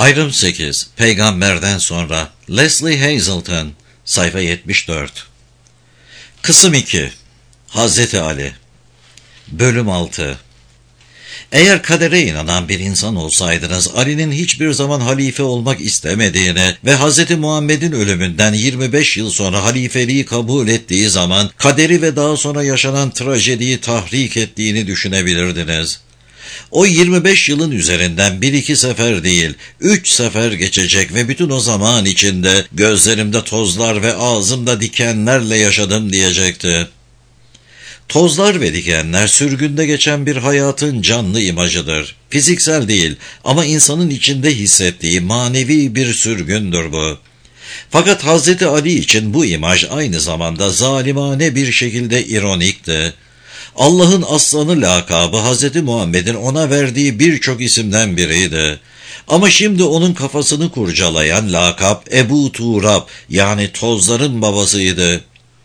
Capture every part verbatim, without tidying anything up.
Ayrım sekiz. Peygamberden sonra Leslie Hazelton, sayfa yetmiş dört. Kısım iki. Hazreti Ali. Bölüm altı. Eğer kadere inanan bir insan olsaydınız, Ali'nin hiçbir zaman halife olmak istemediğini ve Hz. Muhammed'in ölümünden yirmi beş yıl sonra halifeliği kabul ettiği zaman kaderi ve daha sonra yaşanan trajediyi tahrik ettiğini düşünebilirdiniz. O yirmi beş yılın üzerinden bir iki sefer değil, üç sefer geçecek ve bütün o zaman içinde gözlerimde tozlar ve ağzımda dikenlerle yaşadım diyecekti. Tozlar ve dikenler sürgünde geçen bir hayatın canlı imajıdır. Fiziksel değil ama insanın içinde hissettiği manevi bir sürgündür bu. Fakat Hazreti Ali için bu imaj aynı zamanda zalimane bir şekilde ironikti. Allah'ın aslanı lakabı Hazreti Muhammed'in ona verdiği birçok isimden biriydi. Ama şimdi onun kafasını kurcalayan lakap Ebu Turab, yani tozların babasıydı.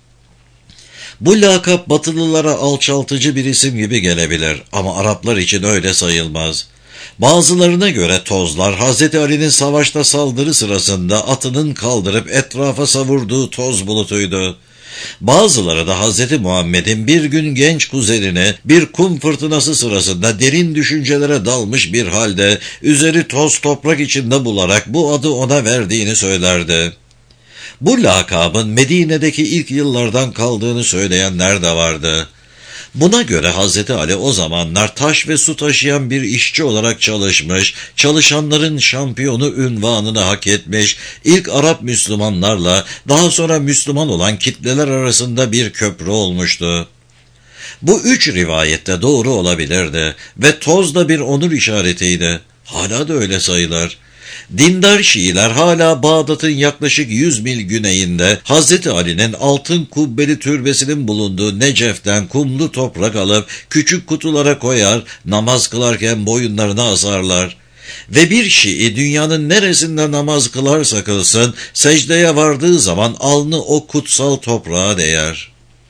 Bu lakap Batılılara alçaltıcı bir isim gibi gelebilir ama Araplar için öyle sayılmaz. Bazılarına göre tozlar Hazreti Ali'nin savaşta saldırı sırasında atının kaldırıp etrafa savurduğu toz bulutuydu. Bazıları da Hazreti Muhammed'in bir gün genç kuzenini bir kum fırtınası sırasında derin düşüncelere dalmış bir halde üzeri toz toprak içinde bularak bu adı ona verdiğini söylerdi. Bu lakabın Medine'deki ilk yıllardan kaldığını söyleyenler de vardı. Buna göre Hazreti Ali o zamanlar taş ve su taşıyan bir işçi olarak çalışmış, çalışanların şampiyonu unvanını hak etmiş, ilk Arap Müslümanlarla daha sonra Müslüman olan kitleler arasında bir köprü olmuştu. Bu üç rivayette doğru olabilirdi ve toz da bir onur işaretiydi. Hala da öyle sayılır. Dindar Şiiler hala Bağdat'ın yaklaşık yüz mil güneyinde Hazreti Ali'nin altın kubbeli türbesinin bulunduğu Necef'ten kumlu toprak alıp küçük kutulara koyar, namaz kılarken boyunlarına asarlar. Ve bir Şii dünyanın neresinde namaz kılarsa kılsın, secdeye vardığı zaman alnı o kutsal toprağa değer.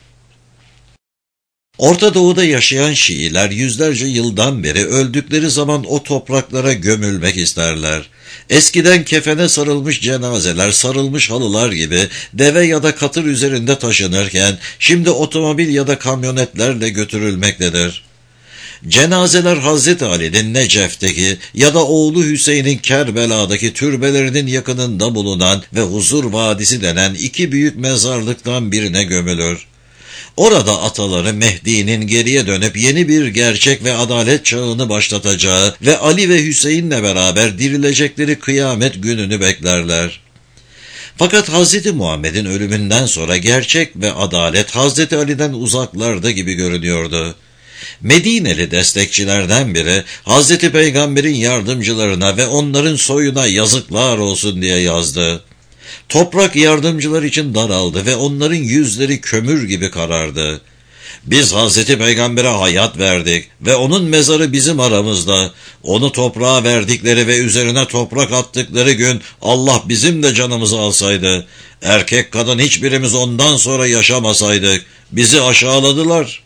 Orta Doğu'da yaşayan Şiiler yüzlerce yıldan beri öldükleri zaman o topraklara gömülmek isterler. Eskiden kefene sarılmış cenazeler, sarılmış halılar gibi deve ya da katır üzerinde taşınırken şimdi otomobil ya da kamyonetlerle götürülmektedir. Cenazeler Hazreti Ali'nin Necef'teki ya da oğlu Hüseyin'in Kerbela'daki türbelerinin yakınında bulunan ve Huzur Vadisi denen iki büyük mezarlıktan birine gömülür. Orada ataları Mehdi'nin geriye dönüp yeni bir gerçek ve adalet çağını başlatacağı ve Ali ve Hüseyin'le beraber dirilecekleri kıyamet gününü beklerler. Fakat Hazreti Muhammed'in ölümünden sonra gerçek ve adalet Hazreti Ali'den uzaklarda gibi görünüyordu. Medineli destekçilerden biri Hazreti Peygamber'in yardımcılarına ve onların soyuna yazıklar olsun diye yazdı. Toprak yardımcılar için daraldı ve onların yüzleri kömür gibi karardı. Biz Hazreti Peygamber'e hayat verdik ve onun mezarı bizim aramızda. Onu toprağa verdikleri ve üzerine toprak attıkları gün Allah bizim de canımızı alsaydı, erkek kadın hiçbirimiz ondan sonra yaşamasaydık, bizi aşağıladılar.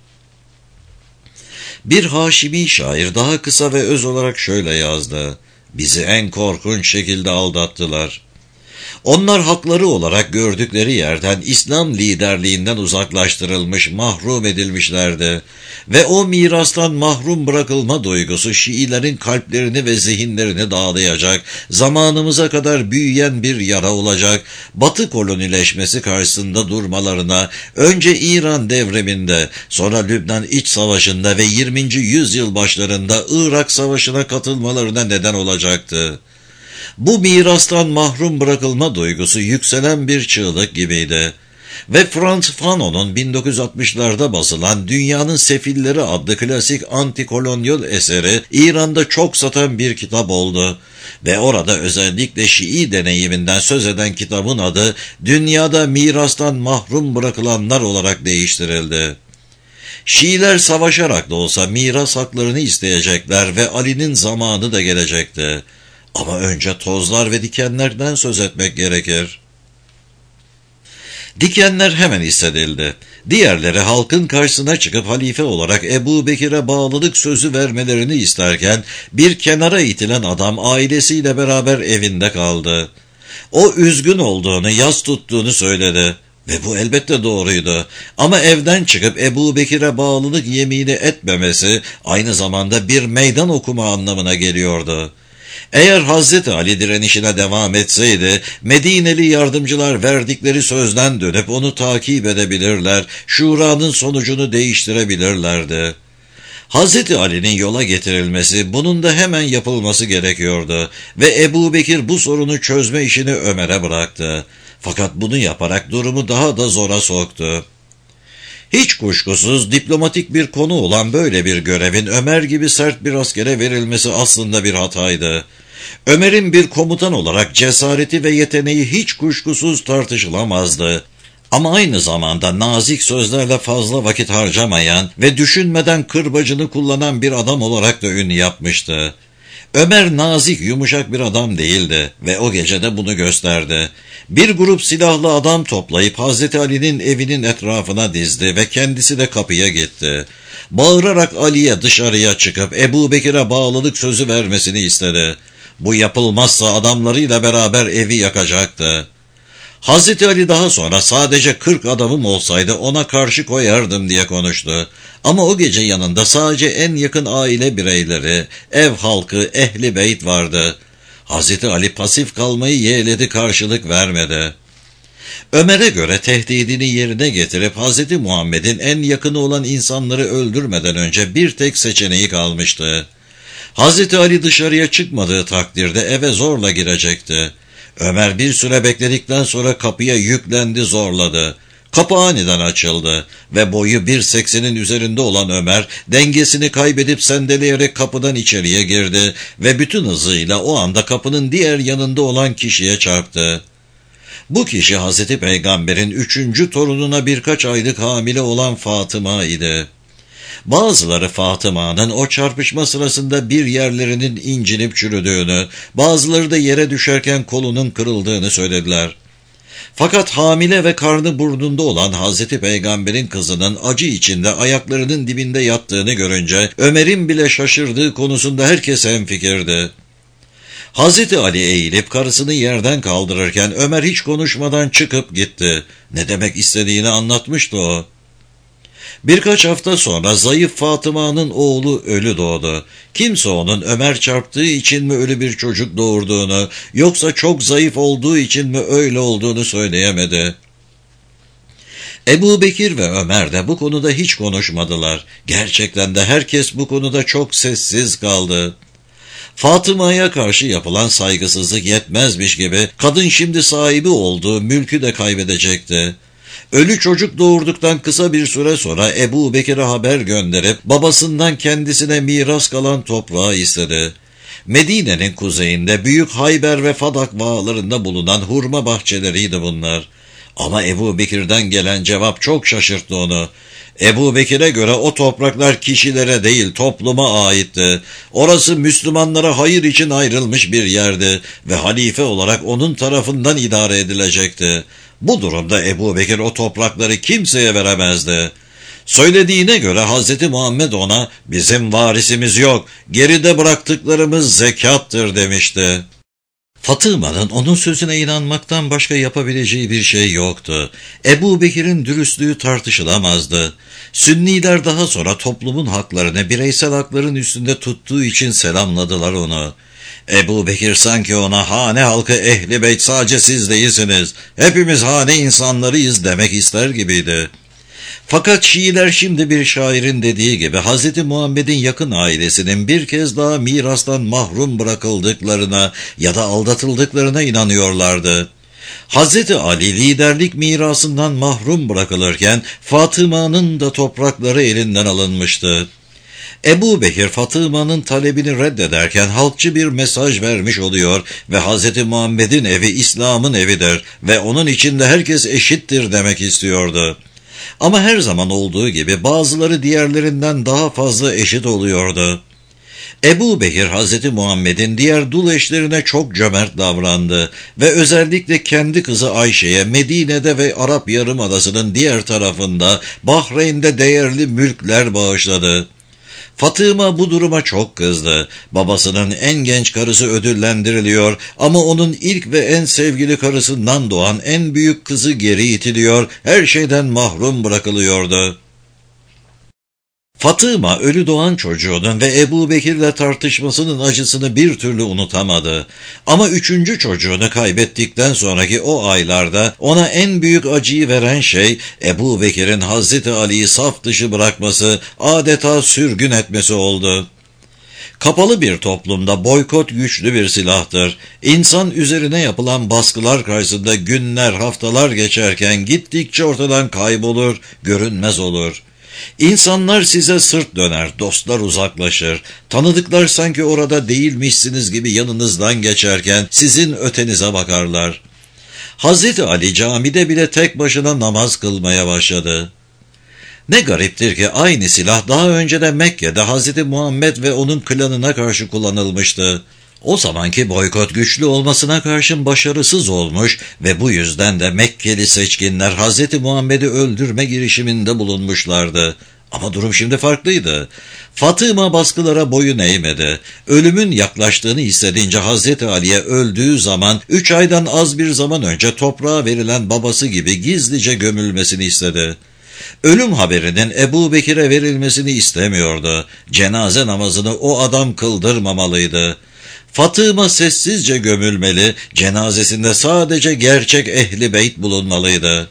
Bir Haşimi şair daha kısa ve öz olarak şöyle yazdı: bizi en korkunç şekilde aldattılar. Onlar hakları olarak gördükleri yerden İslam liderliğinden uzaklaştırılmış, mahrum edilmişlerdi. Ve o mirastan mahrum bırakılma duygusu Şiilerin kalplerini ve zihinlerini dağlayacak, zamanımıza kadar büyüyen bir yara olacak, Batı kolonileşmesi karşısında durmalarına, önce İran devriminde, sonra Lübnan İç Savaşı'nda ve yirminci yüzyıl başlarında Irak Savaşı'na katılmalarına neden olacaktı. Bu mirastan mahrum bırakılma duygusu yükselen bir çığlık gibiydi. Ve Frantz Fanon'un bin dokuz yüz altmışlarda basılan Dünyanın Sefilleri adlı klasik antikolonyal eseri İran'da çok satan bir kitap oldu. Ve orada özellikle Şii deneyiminden söz eden kitabın adı Dünyada Mirastan Mahrum Bırakılanlar olarak değiştirildi. Şiiler savaşarak da olsa miras haklarını isteyecekler ve Ali'nin zamanı da gelecekti. Ama önce tozlar ve dikenlerden söz etmek gerekir. Dikenler hemen hissedildi. Diğerleri halkın karşısına çıkıp halife olarak Ebu Bekir'e bağlılık sözü vermelerini isterken bir kenara itilen adam ailesiyle beraber evinde kaldı. O üzgün olduğunu, yas tuttuğunu söyledi. Ve bu elbette doğruydu. Ama evden çıkıp Ebu Bekir'e bağlılık yemini etmemesi aynı zamanda bir meydan okuma anlamına geliyordu. Eğer Hazreti Ali direnişine devam etseydi, Medineli yardımcılar verdikleri sözden dönüp onu takip edebilirler, şuranın sonucunu değiştirebilirlerdi. Hazreti Ali'nin yola getirilmesi, bunun da hemen yapılması gerekiyordu ve Ebu Bekir bu sorunu çözme işini Ömer'e bıraktı. Fakat bunu yaparak durumu daha da zora soktu. Hiç kuşkusuz diplomatik bir konu olan böyle bir görevin Ömer gibi sert bir askere verilmesi aslında bir hataydı. Ömer'in bir komutan olarak cesareti ve yeteneği hiç kuşkusuz tartışılamazdı. Ama aynı zamanda nazik sözlerle fazla vakit harcamayan ve düşünmeden kırbacını kullanan bir adam olarak da ün yapmıştı. Ömer nazik, yumuşak bir adam değildi ve o gece de bunu gösterdi. Bir grup silahlı adam toplayıp Hazreti Ali'nin evinin etrafına dizdi ve kendisi de kapıya gitti. Bağırarak Ali'ye dışarıya çıkıp Ebu Bekir'e bağlılık sözü vermesini istedi. Bu yapılmazsa adamlarıyla beraber evi yakacaktı. Hazreti Ali daha sonra sadece kırk adamım olsaydı ona karşı koyardım diye konuştu. Ama o gece yanında sadece en yakın aile bireyleri, ev halkı, ehli beyt vardı. Hazreti Ali pasif kalmayı yeğledi, karşılık vermedi. Ömer'e göre tehdidini yerine getirip Hazreti Muhammed'in en yakını olan insanları öldürmeden önce bir tek seçeneği kalmıştı. Hazreti Ali dışarıya çıkmadığı takdirde eve zorla girecekti. Ömer bir süre bekledikten sonra kapıya yüklendi, zorladı. Kapı aniden açıldı ve boyu bir seksenin üzerinde olan Ömer dengesini kaybedip sendeleyerek kapıdan içeriye girdi ve bütün hızıyla o anda kapının diğer yanında olan kişiye çarptı. Bu kişi Hazreti Peygamber'in üçüncü torununa birkaç aylık hamile olan Fatıma idi. Bazıları Fatıma'nın o çarpışma sırasında bir yerlerinin incinip çürüdüğünü, bazıları da yere düşerken kolunun kırıldığını söylediler. Fakat hamile ve karnı burnunda olan Hazreti Peygamber'in kızının acı içinde ayaklarının dibinde yattığını görünce Ömer'in bile şaşırdığı konusunda herkes hemfikirdi. Hazreti Ali eğilip karısını yerden kaldırırken Ömer hiç konuşmadan çıkıp gitti. Ne demek istediğini anlatmıştı o. Birkaç hafta sonra zayıf Fatıma'nın oğlu ölü doğdu. Kimse onun Ömer çarptığı için mi ölü bir çocuk doğurduğunu, yoksa çok zayıf olduğu için mi öyle olduğunu söyleyemedi. Ebu Bekir ve Ömer de bu konuda hiç konuşmadılar. Gerçekten de herkes bu konuda çok sessiz kaldı. Fatıma'ya karşı yapılan saygısızlık yetmezmiş gibi kadın şimdi sahibi olduğu mülkü de kaybedecekti. Ölü çocuk doğurduktan kısa bir süre sonra Ebu Bekir'e haber gönderip babasından kendisine miras kalan toprağı istedi. Medine'nin kuzeyinde Büyük Hayber ve Fadak vağlarında bulunan hurma bahçeleriydi bunlar. Ama Ebu Bekir'den gelen cevap çok şaşırttı onu. Ebu Bekir'e göre o topraklar kişilere değil topluma aitti. Orası Müslümanlara hayır için ayrılmış bir yerdi ve halife olarak onun tarafından idare edilecekti. Bu durumda Ebu Bekir o toprakları kimseye veremezdi. Söylediğine göre Hazreti Muhammed ona bizim varisimiz yok, geride bıraktıklarımız zekattır demişti. Fatıma'nın onun sözüne inanmaktan başka yapabileceği bir şey yoktu. Ebu Bekir'in dürüstlüğü tartışılamazdı. Sünniler daha sonra toplumun haklarını bireysel hakların üstünde tuttuğu için selamladılar onu. Ebu Bekir sanki ona hane halkı ehli beyt sadece siz değilsiniz, hepimiz hane insanlarıyız demek ister gibiydi. Fakat Şiiler şimdi bir şairin dediği gibi Hazreti Muhammed'in yakın ailesinin bir kez daha mirastan mahrum bırakıldıklarına ya da aldatıldıklarına inanıyorlardı. Hazreti Ali liderlik mirasından mahrum bırakılırken Fatıma'nın da toprakları elinden alınmıştı. Ebu Bekir Fatıma'nın talebini reddederken halkçı bir mesaj vermiş oluyor ve Hazreti Muhammed'in evi İslam'ın evidir ve onun içinde herkes eşittir demek istiyordu. Ama her zaman olduğu gibi bazıları diğerlerinden daha fazla eşit oluyordu. Ebu Bekir Hazreti Muhammed'in diğer dul eşlerine çok cömert davrandı ve özellikle kendi kızı Ayşe'ye Medine'de ve Arap Yarımadası'nın diğer tarafında Bahreyn'de değerli mülkler bağışladı. Fatıma bu duruma çok kızdı. Babasının en genç karısı ödüllendiriliyor ama onun ilk ve en sevgili karısından doğan en büyük kızı geri itiliyor, her şeyden mahrum bırakılıyordu. Fatıma ölü doğan çocuğunun ve Ebu Bekir'le tartışmasının acısını bir türlü unutamadı. Ama üçüncü çocuğunu kaybettikten sonraki o aylarda ona en büyük acıyı veren şey Ebu Bekir'in Hazreti Ali'yi saf dışı bırakması, adeta sürgün etmesi oldu. Kapalı bir toplumda boykot güçlü bir silahtır. İnsan üzerine yapılan baskılar karşısında günler, haftalar geçerken gittikçe ortadan kaybolur, görünmez olur. İnsanlar size sırt döner, dostlar uzaklaşır, tanıdıklar sanki orada değilmişsiniz gibi yanınızdan geçerken sizin ötenize bakarlar. Hazreti Ali camide bile tek başına namaz kılmaya başladı. Ne gariptir ki aynı silah daha önce de Mekke'de Hazreti Muhammed ve onun klanına karşı kullanılmıştı. O zamanki boykot güçlü olmasına karşın başarısız olmuş ve bu yüzden de Mekkeli seçkinler Hazreti Muhammed'i öldürme girişiminde bulunmuşlardı. Ama durum şimdi farklıydı. Fatıma baskılara boyun eğmedi. Ölümün yaklaştığını hissedince Hazreti Ali'ye öldüğü zaman üç aydan az bir zaman önce toprağa verilen babası gibi gizlice gömülmesini istedi. Ölüm haberinin Ebu Bekir'e verilmesini istemiyordu. Cenaze namazını o adam kıldırmamalıydı. Fatıma sessizce gömülmeli, cenazesinde sadece gerçek ehli beyt bulunmalıydı.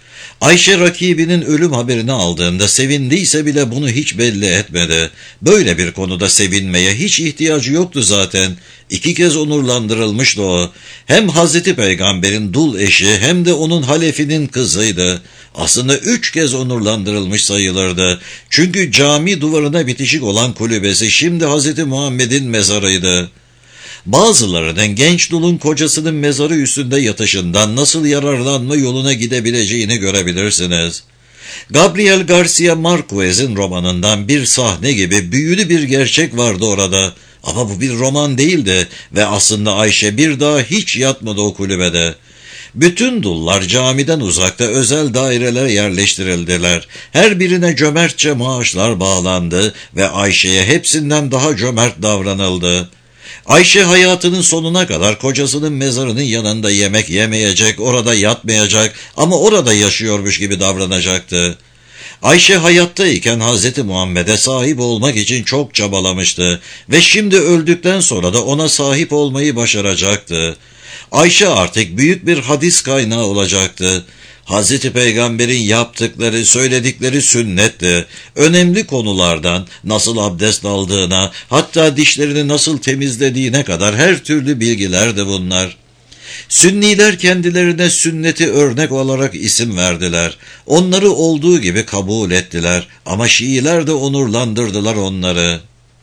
Ayşe rakibinin ölüm haberini aldığında sevindiyse bile bunu hiç belli etmedi. Böyle bir konuda sevinmeye hiç ihtiyacı yoktu zaten. İki kez onurlandırılmıştı o. Hem Hazreti Peygamber'in dul eşi hem de onun halefinin kızıydı. Aslında üç kez onurlandırılmış sayılırdı. Çünkü cami duvarına bitişik olan kulübesi şimdi Hazreti Muhammed'in mezarıydı. Bazılarının genç dulun kocasının mezarı üstünde yatışından nasıl yararlanma yoluna gidebileceğini görebilirsiniz. Gabriel Garcia Marquez'in romanından bir sahne gibi büyülü bir gerçek vardı orada. Ama bu bir roman değildi ve aslında Ayşe bir daha hiç yatmadı o kulübede. Bütün dullar camiden uzakta özel dairelere yerleştirildiler. Her birine cömertçe maaşlar bağlandı ve Ayşe'ye hepsinden daha cömert davranıldı. Ayşe hayatının sonuna kadar kocasının mezarının yanında yemek yemeyecek, orada yatmayacak ama orada yaşıyormuş gibi davranacaktı. Ayşe hayattayken Hazreti Muhammed'e sahip olmak için çok çabalamıştı ve şimdi öldükten sonra da ona sahip olmayı başaracaktı. Ayşe artık büyük bir hadis kaynağı olacaktı. Hazreti Peygamber'in yaptıkları, söyledikleri sünnetti. Önemli konulardan nasıl abdest aldığına, hatta dişlerini nasıl temizlediğine kadar her türlü bilgilerdi bunlar. Sünniler kendilerine sünneti örnek olarak isim verdiler. Onları olduğu gibi kabul ettiler ama Şiiler de onurlandırdılar onları.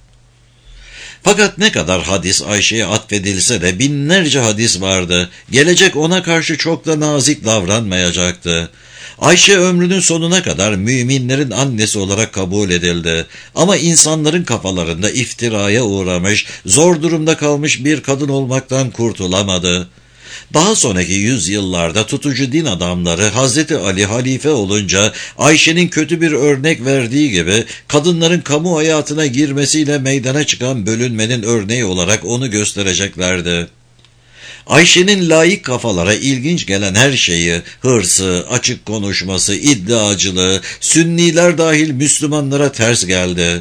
Fakat ne kadar hadis Ayşe'ye atfedilse de binlerce hadis vardı. Gelecek ona karşı çok da nazik davranmayacaktı. Ayşe ömrünün sonuna kadar müminlerin annesi olarak kabul edildi. Ama insanların kafalarında iftiraya uğramış, zor durumda kalmış bir kadın olmaktan kurtulamadı. Daha sonraki yüzyıllarda tutucu din adamları Hazreti Ali halife olunca Ayşe'nin kötü bir örnek verdiği gibi kadınların kamu hayatına girmesiyle meydana çıkan bölünmenin örneği olarak onu göstereceklerdi. Ayşe'nin laik kafalara ilginç gelen her şeyi, hırsı, açık konuşması, iddiacılığı, Sünniler dahil Müslümanlara ters geldi.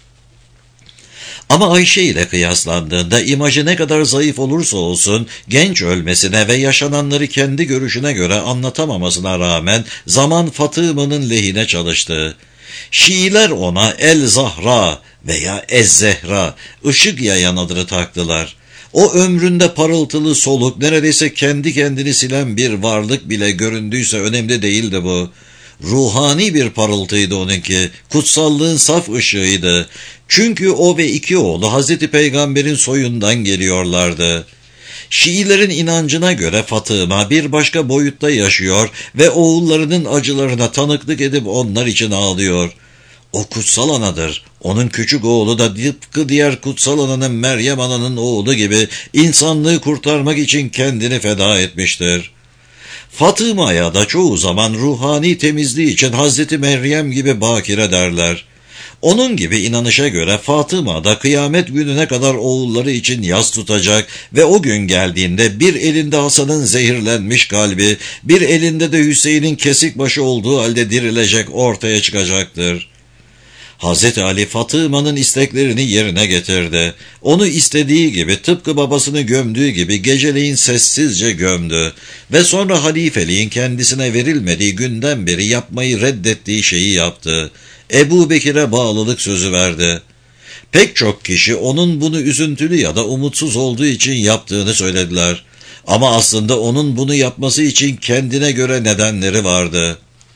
Ama Ayşe ile kıyaslandığında imajı ne kadar zayıf olursa olsun genç ölmesine ve yaşananları kendi görüşüne göre anlatamamasına rağmen zaman Fatıma'nın lehine çalıştı. Şiiler ona El Zahra veya Ez-Zehra, ışık yayan adını taktılar. O ömründe parıltılı, soluk, neredeyse kendi kendini silen bir varlık bile göründüyse önemli değildi bu. Ruhani bir parıltıydı onunki, kutsallığın saf ışığıydı. Çünkü o ve iki oğlu Hazreti Peygamber'in soyundan geliyorlardı. Şiilerin inancına göre Fatıma bir başka boyutta yaşıyor ve oğullarının acılarına tanıklık edip onlar için ağlıyor. O kutsal anadır, Onun küçük oğlu da tıpkı diğer kutsal ananın Meryem ananın oğlu gibi insanlığı kurtarmak için kendini feda etmiştir. Fatıma'ya da çoğu zaman ruhani temizliği için Hazreti Meryem gibi bakire derler. Onun gibi inanışa göre Fatıma da kıyamet gününe kadar oğulları için yas tutacak ve o gün geldiğinde bir elinde Hasan'ın zehirlenmiş kalbi, bir elinde de Hüseyin'in kesik başı olduğu halde dirilecek, ortaya çıkacaktır. Hazreti Ali Fatıma'nın isteklerini yerine getirdi. Onu istediği gibi, tıpkı babasını gömdüğü gibi geceleyin sessizce gömdü ve sonra halifeliğin kendisine verilmediği günden beri yapmayı reddettiği şeyi yaptı. Ebu Bekir'e bağlılık sözü verdi. Pek çok kişi onun bunu üzüntülü ya da umutsuz olduğu için yaptığını söylediler. Ama aslında onun bunu yapması için kendine göre nedenleri vardı.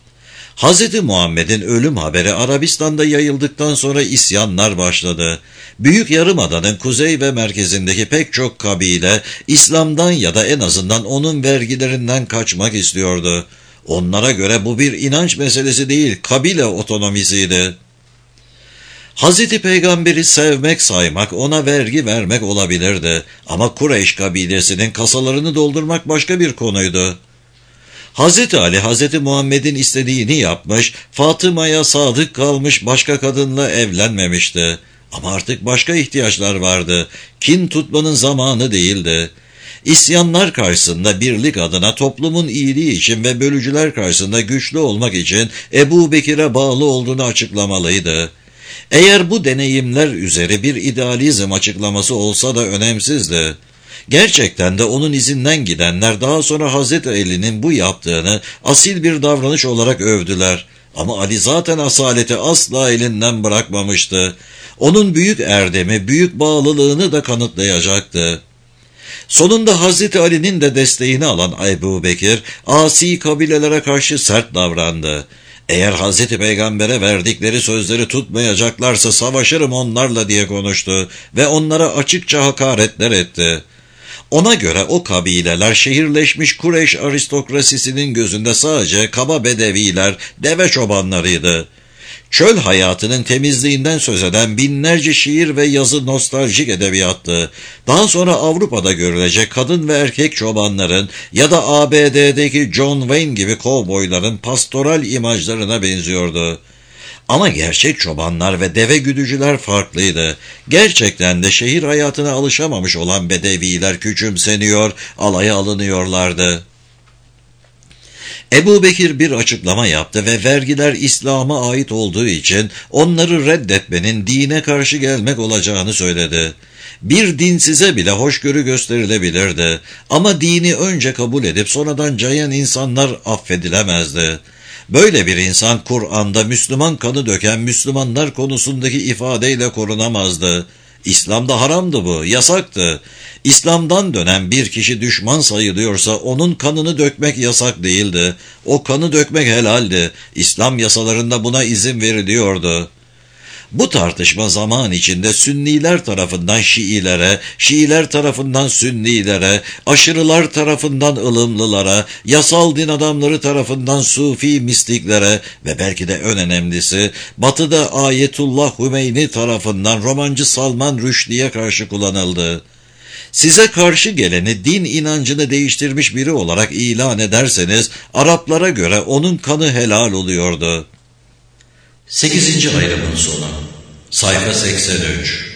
Hz. Muhammed'in ölüm haberi Arabistan'da yayıldıktan sonra isyanlar başladı. Büyük Yarımada'nın kuzey ve merkezindeki pek çok kabile İslam'dan ya da en azından onun vergilerinden kaçmak istiyordu. Onlara göre bu bir inanç meselesi değil, kabile otonomisiydi. Hazreti Peygamber'i sevmek, saymak, ona vergi vermek olabilirdi. Ama Kureyş kabilesinin kasalarını doldurmak başka bir konuydu. Hazreti Ali, Hazreti Muhammed'in istediğini yapmış, Fatıma'ya sadık kalmış, başka kadınla evlenmemişti. Ama artık başka ihtiyaçlar vardı. Kin tutmanın zamanı değildi. İsyanlar karşısında birlik adına, toplumun iyiliği için ve bölücüler karşısında güçlü olmak için Ebu Bekir'e bağlı olduğunu açıklamalıydı. Eğer bu deneyimler üzeri bir idealizm açıklaması olsa da önemsizdi. Gerçekten de onun izinden gidenler daha sonra Hazreti Ali'nin bu yaptığını asil bir davranış olarak övdüler. Ama Ali zaten asaleti asla elinden bırakmamıştı. Onun büyük erdemi, büyük bağlılığını da kanıtlayacaktı. Sonunda Hazreti Ali'nin de desteğini alan Ebu Bekir, asi kabilelere karşı sert davrandı. Eğer Hazreti Peygamber'e verdikleri sözleri tutmayacaklarsa savaşırım onlarla diye konuştu ve onlara açıkça hakaretler etti. Ona göre o kabileler şehirleşmiş Kureyş aristokrasisinin gözünde sadece kaba bedeviler, deve çobanlarıydı. Çöl hayatının temizliğinden söz eden binlerce şiir ve yazı nostaljik edebiyattı. Daha sonra Avrupa'da görülecek kadın ve erkek çobanların ya da A B D'deki John Wayne gibi kovboyların pastoral imajlarına benziyordu. Ama gerçek çobanlar ve deve güdücüler farklıydı. Gerçekten de şehir hayatına alışamamış olan bedeviler küçümseniyor, alaya alınıyorlardı. Ebu Bekir bir açıklama yaptı ve vergiler İslam'a ait olduğu için onları reddetmenin dine karşı gelmek olacağını söyledi. Bir dinsize bile hoşgörü gösterilebilirdi ama dini önce kabul edip sonradan cayan insanlar affedilemezdi. Böyle bir insan Kur'an'da Müslüman kanı döken Müslümanlar konusundaki ifadeyle korunamazdı. İslam'da haramdı bu, yasaktı. İslam'dan dönen bir kişi düşman sayılıyorsa onun kanını dökmek yasak değildi. O kanı dökmek helaldi. İslam yasalarında buna izin veriliyordu. Bu tartışma zaman içinde Sünniler tarafından Şiilere, Şiiler tarafından Sünnilere, aşırılar tarafından ılımlılara, yasal din adamları tarafından Sufi mistiklere ve belki de en önemlisi Batı'da Ayetullah Hümeyni tarafından romancı Salman Rushdie'ye karşı kullanıldı. Size karşı geleni din inancını değiştirmiş biri olarak ilan ederseniz Araplara göre onun kanı helal oluyordu. sekizinci ayrımın sonu. Sayfa seksen üç.